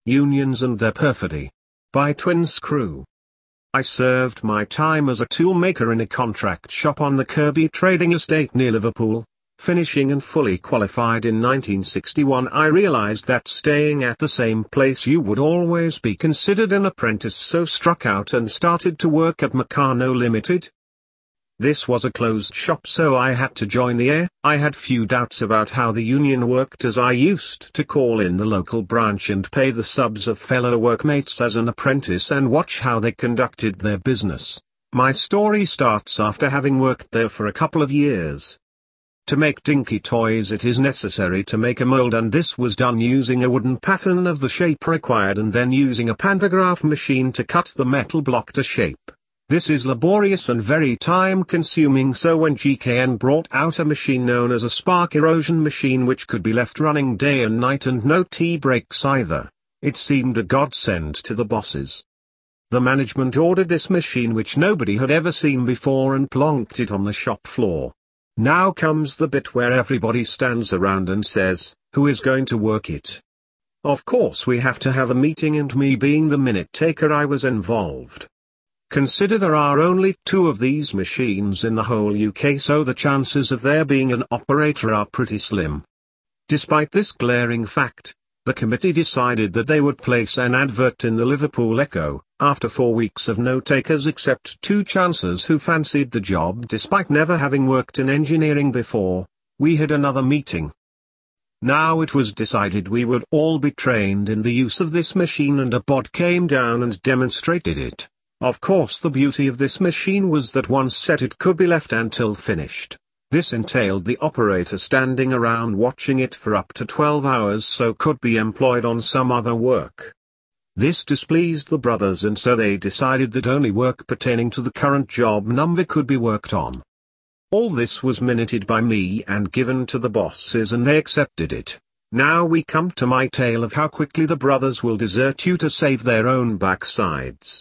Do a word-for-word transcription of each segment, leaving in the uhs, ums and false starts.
Unions and Their Perfidy. By Twin Screw. I served my time as a toolmaker in a contract shop on the Kirby Trading Estate near Liverpool. Finishing and fully qualified in nineteen sixty-one, I realized that staying at the same place you would always be considered an apprentice, so struck out and started to work at Meccano Limited. This was a closed shop, so I had to join the air. I had few doubts about how the union worked, as I used to call in the local branch and pay the subs of fellow workmates as an apprentice and watch how they conducted their business. My story starts after having worked there for a couple of years. To make dinky toys it is necessary to make a mold, and this was done using a wooden pattern of the shape required and then using a pantograph machine to cut the metal block to shape. This is laborious and very time consuming, so when G K N brought out a machine known as a spark erosion machine which could be left running day and night and no tea breaks either, it seemed a godsend to the bosses. The management ordered this machine, which nobody had ever seen before, and plonked it on the shop floor. Now comes the bit where everybody stands around and says, who is going to work it? Of course we have to have a meeting, and me being the minute taker, I was involved. Consider there are only two of these machines in the whole U K, so the chances of there being an operator are pretty slim. Despite this glaring fact, the committee decided that they would place an advert in the Liverpool Echo. After four weeks of no takers except two chancers who fancied the job despite never having worked in engineering before, we had another meeting. Now it was decided we would all be trained in the use of this machine, and a bod came down and demonstrated it. Of course the beauty of this machine was that once set it could be left until finished. This entailed the operator standing around watching it for up to twelve hours, so could be employed on some other work. This displeased the brothers, and so they decided that only work pertaining to the current job number could be worked on. All this was minuted by me and given to the bosses, and they accepted it. Now we come to my tale of how quickly the brothers will desert you to save their own backsides.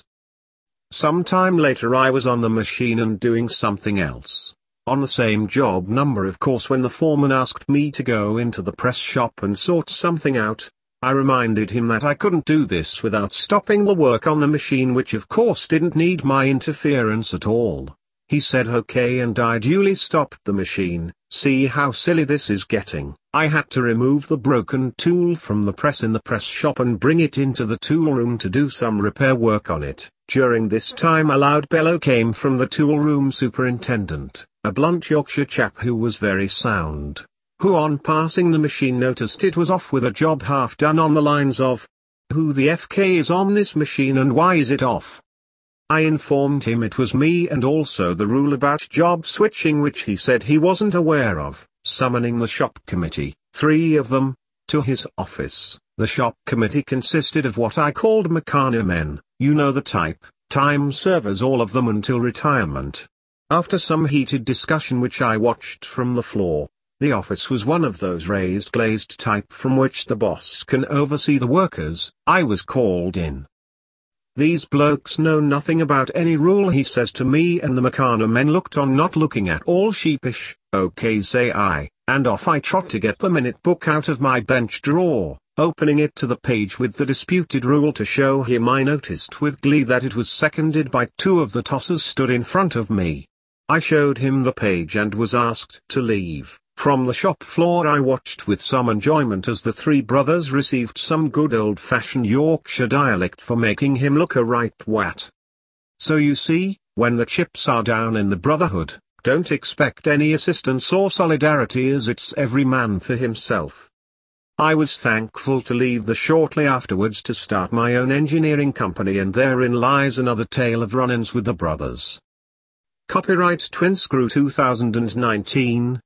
Some time later I was on the machine and doing something else. On the same job number, of course. When the foreman asked me to go into the press shop and sort something out, I reminded him that I couldn't do this without stopping the work on the machine, which of course didn't need my interference at all. He said okay, and I duly stopped the machine. See how silly this is getting. I had to remove the broken tool from the press in the press shop and bring it into the tool room to do some repair work on it. During this time a loud bellow came from the tool room superintendent, a blunt Yorkshire chap who was very sound, who on passing the machine noticed it was off with a job half done, on the lines of, "Who the F K is on this machine and why is it off?" I informed him it was me, and also the rule about job switching, which he said he wasn't aware of. Summoning the shop committee, three of them, to his office. The shop committee consisted of what I called Meccano men, you know the type, time servers, all of them until retirement. After some heated discussion which I watched from the floor, the office was one of those raised glazed type from which the boss can oversee the workers. I was called in. "These blokes know nothing about any rule," he says to me, and the Meccano men looked on, not looking at all, sheepish. "Okay," say I, and off I trot to get the minute book out of my bench drawer. Opening it to the page with the disputed rule to show him, I noticed with glee that it was seconded by two of the tossers stood in front of me. I showed him the page and was asked to leave. From the shop floor I watched with some enjoyment as the three brothers received some good old-fashioned Yorkshire dialect for making him look a right wat. So you see, when the chips are down in the brotherhood, don't expect any assistance or solidarity, as it's every man for himself. I was thankful to leave the shortly afterwards to start my own engineering company, and therein lies another tale of run-ins with the brothers. Copyright Twin Screw two thousand nineteen.